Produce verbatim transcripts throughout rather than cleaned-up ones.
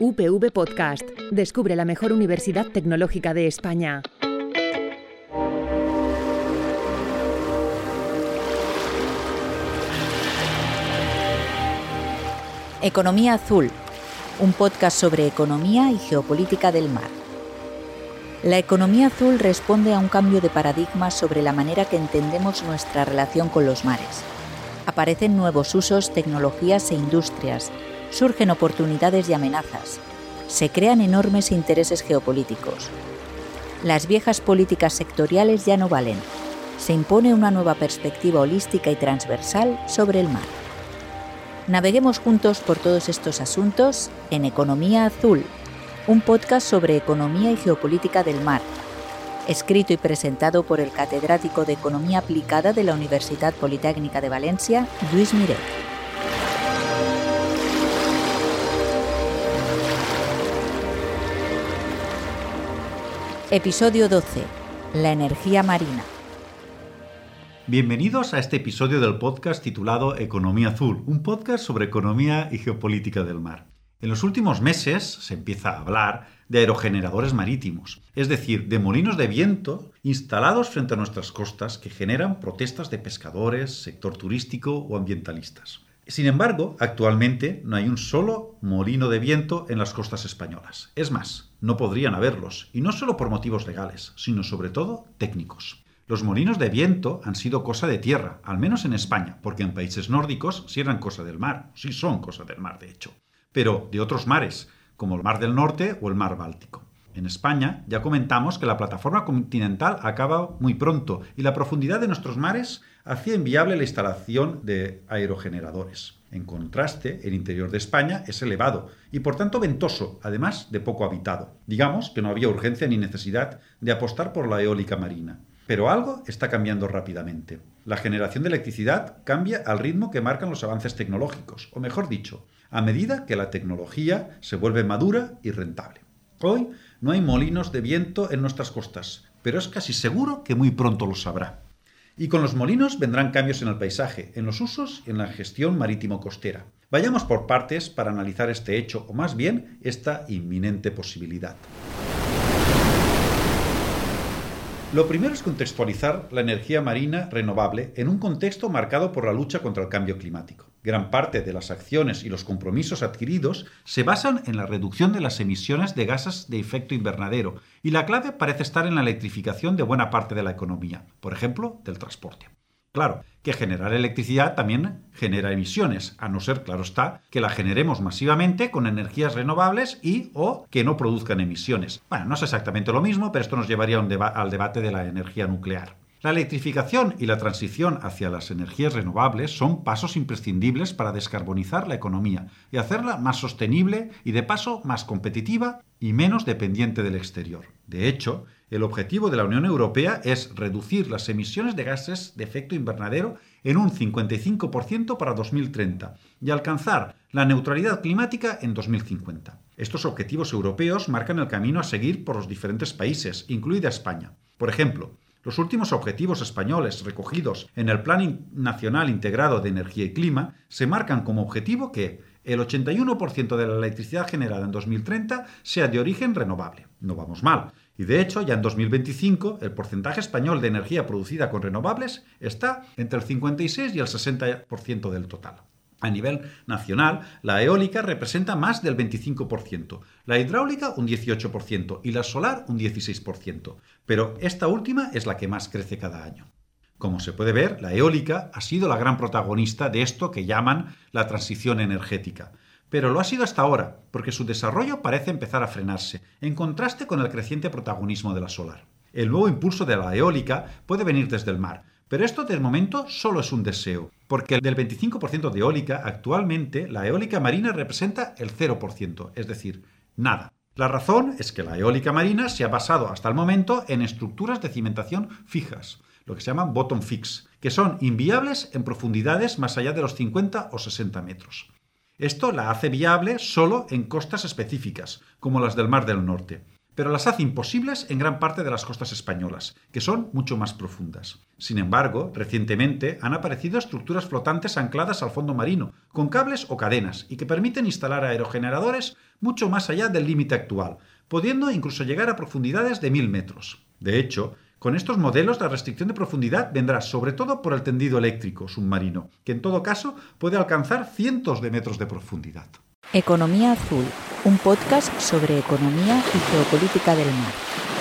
U P V Podcast. Descubre la mejor universidad tecnológica de España. Economía Azul, un podcast sobre economía y geopolítica del mar. La economía azul responde a un cambio de paradigma sobre la manera que entendemos nuestra relación con los mares. Aparecen nuevos usos, tecnologías e industrias, surgen oportunidades y amenazas, se crean enormes intereses geopolíticos. Las viejas políticas sectoriales ya no valen, se impone una nueva perspectiva holística y transversal sobre el mar. Naveguemos juntos por todos estos asuntos en Economía Azul, un podcast sobre economía y geopolítica del mar, escrito y presentado por el catedrático de Economía Aplicada de la Universitat Politécnica de Valencia, Lluís Miret. Episodio doce. La energía marina. Bienvenidos a este episodio del podcast titulado Economía Azul, un podcast sobre economía y geopolítica del mar. En los últimos meses se empieza a hablar de aerogeneradores marítimos, es decir, de molinos de viento instalados frente a nuestras costas que generan protestas de pescadores, sector turístico o ambientalistas. Sin embargo, actualmente no hay un solo molino de viento en las costas españolas. Es más, no podrían haberlos, y no solo por motivos legales, sino sobre todo técnicos. Los molinos de viento han sido cosa de tierra, al menos en España, porque en países nórdicos sí eran cosa del mar, sí son cosa del mar de hecho, pero de otros mares, como el Mar del Norte o el Mar Báltico. En España ya comentamos que la plataforma continental acaba muy pronto y la profundidad de nuestros mares hacía inviable la instalación de aerogeneradores. En contraste, el interior de España es elevado y por tanto ventoso, además de poco habitado. Digamos que no había urgencia ni necesidad de apostar por la eólica marina. Pero algo está cambiando rápidamente. La generación de electricidad cambia al ritmo que marcan los avances tecnológicos, o mejor dicho, a medida que la tecnología se vuelve madura y rentable. Hoy no hay molinos de viento en nuestras costas, pero es casi seguro que muy pronto los habrá. Y con los molinos vendrán cambios en el paisaje, en los usos y en la gestión marítimo-costera. Vayamos por partes para analizar este hecho, o más bien, esta inminente posibilidad. Lo primero es contextualizar la energía marina renovable en un contexto marcado por la lucha contra el cambio climático. Gran parte de las acciones y los compromisos adquiridos se basan en la reducción de las emisiones de gases de efecto invernadero y la clave parece estar en la electrificación de buena parte de la economía, por ejemplo, del transporte. Claro, que generar electricidad también genera emisiones, a no ser, claro está, que la generemos masivamente con energías renovables y o que no produzcan emisiones. Bueno, no es exactamente lo mismo, pero esto nos llevaría a un deba- al debate de la energía nuclear. La electrificación y la transición hacia las energías renovables son pasos imprescindibles para descarbonizar la economía y hacerla más sostenible y, de paso, más competitiva y menos dependiente del exterior. De hecho, el objetivo de la Unión Europea es reducir las emisiones de gases de efecto invernadero en un cincuenta y cinco por ciento para dos mil treinta y alcanzar la neutralidad climática en dos mil cincuenta. Estos objetivos europeos marcan el camino a seguir por los diferentes países, incluida España. Por ejemplo, los últimos objetivos españoles recogidos en el Plan Nacional Integrado de Energía y Clima se marcan como objetivo que el ochenta y uno por ciento de la electricidad generada en dos mil treinta sea de origen renovable. No vamos mal. Y de hecho, ya en dos mil veinticinco, el porcentaje español de energía producida con renovables está entre el cincuenta y seis y el sesenta por ciento del total. A nivel nacional, la eólica representa más del veinticinco por ciento, la hidráulica un dieciocho por ciento y la solar un dieciséis por ciento, pero esta última es la que más crece cada año. Como se puede ver, la eólica ha sido la gran protagonista de esto que llaman la transición energética. Pero lo ha sido hasta ahora, porque su desarrollo parece empezar a frenarse, en contraste con el creciente protagonismo de la solar. El nuevo impulso de la eólica puede venir desde el mar, pero esto de momento solo es un deseo, porque del veinticinco por ciento de eólica, actualmente la eólica marina representa el cero por ciento, es decir, nada. La razón es que la eólica marina se ha basado hasta el momento en estructuras de cimentación fijas, lo que se llaman bottom fix, que son inviables en profundidades más allá de los cincuenta o sesenta metros. Esto la hace viable solo en costas específicas, como las del Mar del Norte. pero las hace imposibles en gran parte de las costas españolas, que son mucho más profundas. Sin embargo, recientemente han aparecido estructuras flotantes ancladas al fondo marino, con cables o cadenas, y que permiten instalar aerogeneradores mucho más allá del límite actual, pudiendo incluso llegar a profundidades de mil metros. De hecho, con estos modelos la restricción de profundidad vendrá sobre todo por el tendido eléctrico submarino, que en todo caso puede alcanzar cientos de metros de profundidad. Economía Azul, un podcast sobre economía y geopolítica del mar.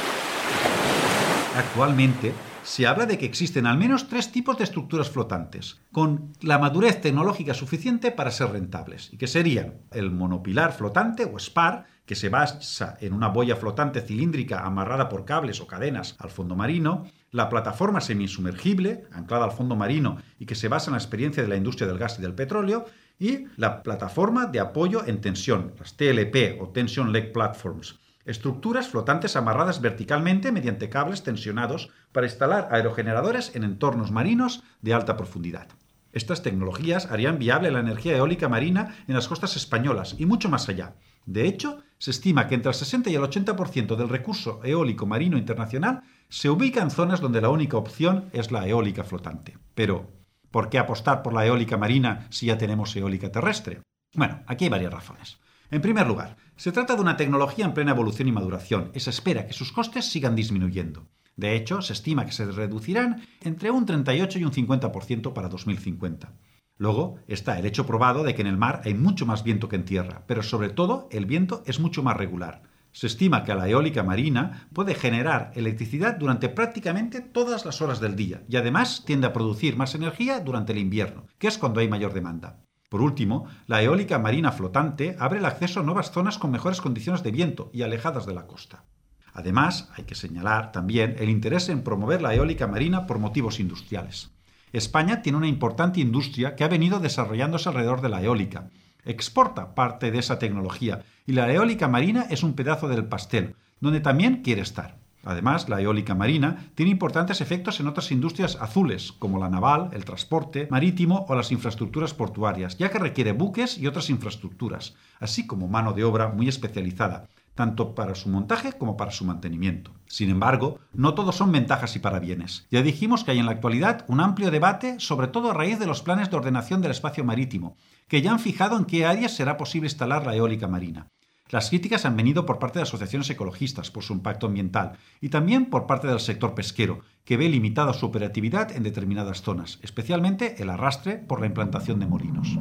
Actualmente se habla de que existen al menos tres tipos de estructuras flotantes, con la madurez tecnológica suficiente para ser rentables, y que serían el monopilar flotante o spar, que se basa en una boya flotante cilíndrica amarrada por cables o cadenas al fondo marino, la plataforma semisumergible, anclada al fondo marino y que se basa en la experiencia de la industria del gas y del petróleo, y la plataforma de apoyo en tensión, las T L P o Tension Leg Platforms, estructuras flotantes amarradas verticalmente mediante cables tensionados para instalar aerogeneradores en entornos marinos de alta profundidad. Estas tecnologías harían viable la energía eólica marina en las costas españolas y mucho más allá. De hecho, se estima que entre el sesenta y el ochenta por ciento del recurso eólico marino internacional se ubica en zonas donde la única opción es la eólica flotante. Pero, ¿por qué apostar por la eólica marina si ya tenemos eólica terrestre? Bueno, aquí hay varias razones. En primer lugar, se trata de una tecnología en plena evolución y maduración y se espera que sus costes sigan disminuyendo. De hecho, se estima que se reducirán entre un treinta y ocho y un cincuenta por ciento para dos mil cincuenta. Luego está el hecho probado de que en el mar hay mucho más viento que en tierra, pero sobre todo el viento es mucho más regular. Se estima que la eólica marina puede generar electricidad durante prácticamente todas las horas del día y además tiende a producir más energía durante el invierno, que es cuando hay mayor demanda. Por último, la eólica marina flotante abre el acceso a nuevas zonas con mejores condiciones de viento y alejadas de la costa. Además, hay que señalar también el interés en promover la eólica marina por motivos industriales. España tiene una importante industria que ha venido desarrollándose alrededor de la eólica. Exporta parte de esa tecnología y la eólica marina es un pedazo del pastel, donde también quiere estar. Además, la eólica marina tiene importantes efectos en otras industrias azules, como la naval, el transporte marítimo o las infraestructuras portuarias, ya que requiere buques y otras infraestructuras, así como mano de obra muy especializada, tanto para su montaje como para su mantenimiento. Sin embargo, no todo son ventajas y parabienes. Ya dijimos que hay en la actualidad un amplio debate, sobre todo a raíz de los planes de ordenación del espacio marítimo, que ya han fijado en qué áreas será posible instalar la eólica marina. Las críticas han venido por parte de asociaciones ecologistas por su impacto ambiental y también por parte del sector pesquero, que ve limitada su operatividad en determinadas zonas, especialmente el arrastre por la implantación de molinos.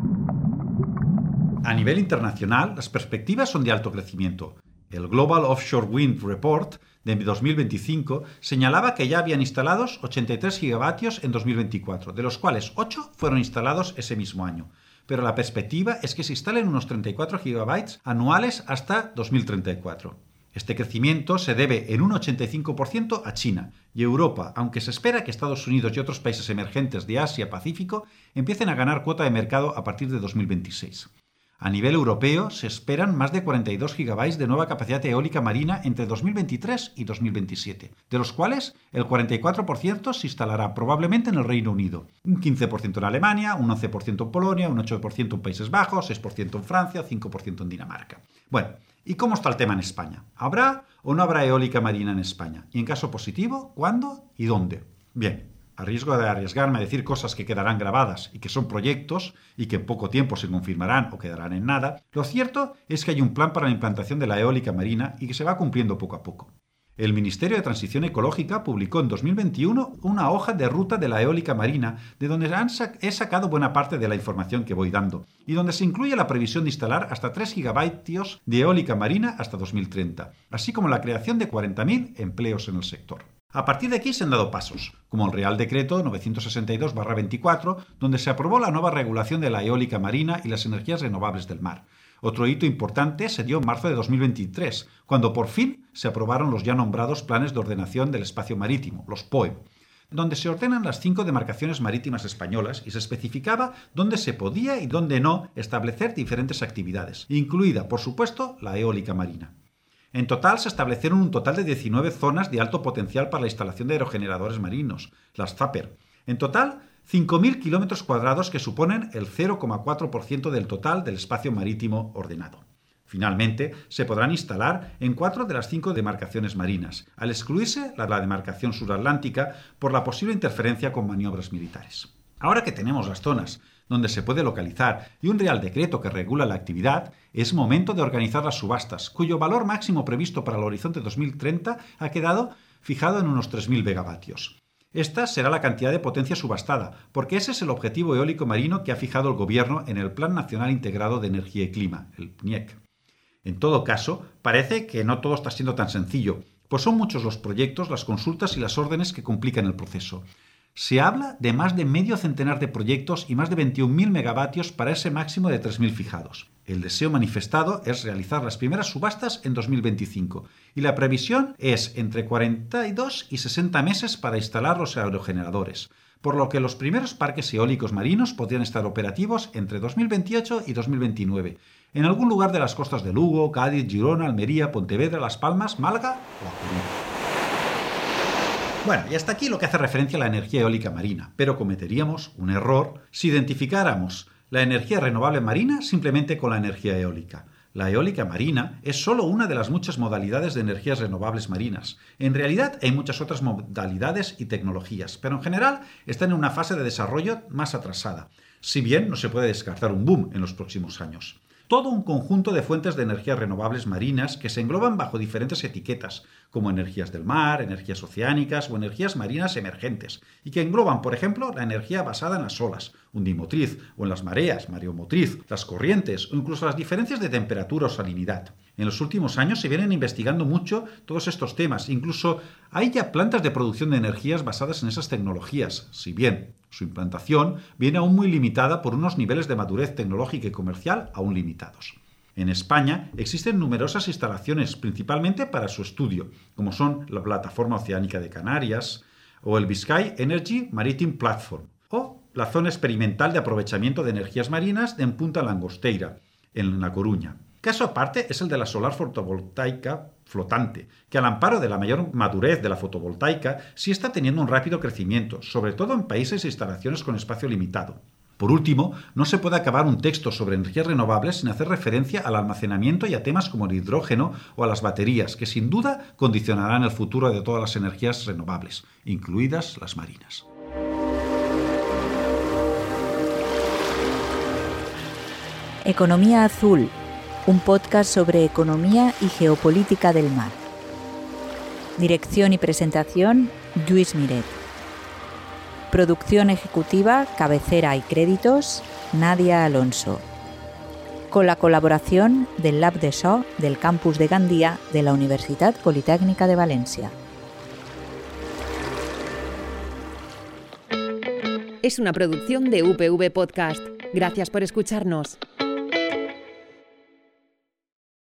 A nivel internacional, las perspectivas son de alto crecimiento. El Global Offshore Wind Report de dos mil veinticinco señalaba que ya habían instalados ochenta y tres gigavatios en dos mil veinticuatro, de los cuales ocho fueron instalados ese mismo año. Pero la perspectiva es que se instalen unos treinta y cuatro gigabytes anuales hasta dos mil treinta y cuatro. Este crecimiento se debe en un ochenta y cinco por ciento a China y Europa, aunque se espera que Estados Unidos y otros países emergentes de Asia-Pacífico empiecen a ganar cuota de mercado a partir de dos mil veintiséis. A nivel europeo se esperan más de cuarenta y dos gigabytes de nueva capacidad eólica marina entre dos mil veintitrés y dos mil veintisiete, de los cuales el cuarenta y cuatro por ciento se instalará probablemente en el Reino Unido, un quince por ciento en Alemania, un once por ciento en Polonia, un ocho por ciento en Países Bajos, seis por ciento en Francia, cinco por ciento en Dinamarca. Bueno, ¿y cómo está el tema en España? ¿Habrá o no habrá eólica marina en España? Y en caso positivo, ¿cuándo y dónde? Bien. A riesgo de arriesgarme a decir cosas que quedarán grabadas y que son proyectos y que en poco tiempo se confirmarán o quedarán en nada, lo cierto es que hay un plan para la implantación de la eólica marina y que se va cumpliendo poco a poco. El Ministerio de Transición Ecológica publicó en dos mil veintiuno una hoja de ruta de la eólica marina, de donde han sac- he sacado buena parte de la información que voy dando, y donde se incluye la previsión de instalar hasta tres gigavatios de eólica marina hasta dos mil treinta, así como la creación de cuarenta mil empleos en el sector. A partir de aquí se han dado pasos, como el Real Decreto novecientos sesenta y dos barra veinticuatro, donde se aprobó la nueva regulación de la eólica marina y las energías renovables del mar. Otro hito importante se dio en marzo de dos mil veintitrés, cuando por fin se aprobaron los ya nombrados Planes de Ordenación del Espacio Marítimo, los P O E, donde se ordenan las cinco demarcaciones marítimas españolas y se especificaba dónde se podía y dónde no establecer diferentes actividades, incluida, por supuesto, la eólica marina. En total se establecieron un total de diecinueve zonas de alto potencial para la instalación de aerogeneradores marinos, las ZAPER. En total, cinco mil kilómetros cuadrados que suponen el cero coma cuatro por ciento del total del espacio marítimo ordenado. Finalmente, se podrán instalar en cuatro de las cinco demarcaciones marinas, al excluirse la, la demarcación suratlántica por la posible interferencia con maniobras militares. Ahora que tenemos las zonas donde se puede localizar y un real decreto que regula la actividad, es momento de organizar las subastas, cuyo valor máximo previsto para el horizonte dos mil treinta ha quedado fijado en unos tres mil megavatios. Esta será la cantidad de potencia subastada, porque ese es el objetivo eólico marino que ha fijado el Gobierno en el Plan Nacional Integrado de Energía y Clima, el P N I E C. En todo caso, parece que no todo está siendo tan sencillo, pues son muchos los proyectos, las consultas y las órdenes que complican el proceso. Se habla de más de medio centenar de proyectos y más de veintiún mil megavatios para ese máximo de tres mil fijados. El deseo manifestado es realizar las primeras subastas en dos mil veinticinco y la previsión es entre cuarenta y dos y sesenta meses para instalar los aerogeneradores, por lo que los primeros parques eólicos marinos podrían estar operativos entre dos mil veintiocho y dos mil veintinueve, en algún lugar de las costas de Lugo, Cádiz, Girona, Almería, Pontevedra, Las Palmas, Málaga o A Coruña. Bueno, y hasta aquí lo que hace referencia a la energía eólica marina, pero cometeríamos un error si identificáramos la energía renovable marina simplemente con la energía eólica. La eólica marina es solo una de las muchas modalidades de energías renovables marinas. En realidad hay muchas otras modalidades y tecnologías, pero en general están en una fase de desarrollo más atrasada, si bien no se puede descartar un boom en los próximos años. Todo un conjunto de fuentes de energías renovables marinas que se engloban bajo diferentes etiquetas, como energías del mar, energías oceánicas o energías marinas emergentes, y que engloban, por ejemplo, la energía basada en las olas, undimotriz, o en las mareas, mareomotriz, las corrientes, o incluso las diferencias de temperatura o salinidad. En los últimos años se vienen investigando mucho todos estos temas, incluso hay ya plantas de producción de energías basadas en esas tecnologías, si bien su implantación viene aún muy limitada por unos niveles de madurez tecnológica y comercial aún limitados. En España existen numerosas instalaciones, principalmente para su estudio, como son la Plataforma Oceánica de Canarias o el Biscay Energy Maritime Platform, o la Zona Experimental de Aprovechamiento de Energías Marinas de Punta Langosteira, en La Coruña. Caso aparte es el de la solar fotovoltaica flotante, que al amparo de la mayor madurez de la fotovoltaica sí está teniendo un rápido crecimiento, sobre todo en países e instalaciones con espacio limitado. Por último, no se puede acabar un texto sobre energías renovables sin hacer referencia al almacenamiento y a temas como el hidrógeno o a las baterías, que sin duda condicionarán el futuro de todas las energías renovables, incluidas las marinas. Economía Azul, un podcast sobre economía y geopolítica del mar. Dirección y presentación, Lluís Miret. Producción ejecutiva, cabecera y créditos, Nadia Alonso. Con la colaboración del Lab de So del campus de Gandía de la Universidad Politécnica de Valencia. Es una producción de U P V Podcast. Gracias por escucharnos.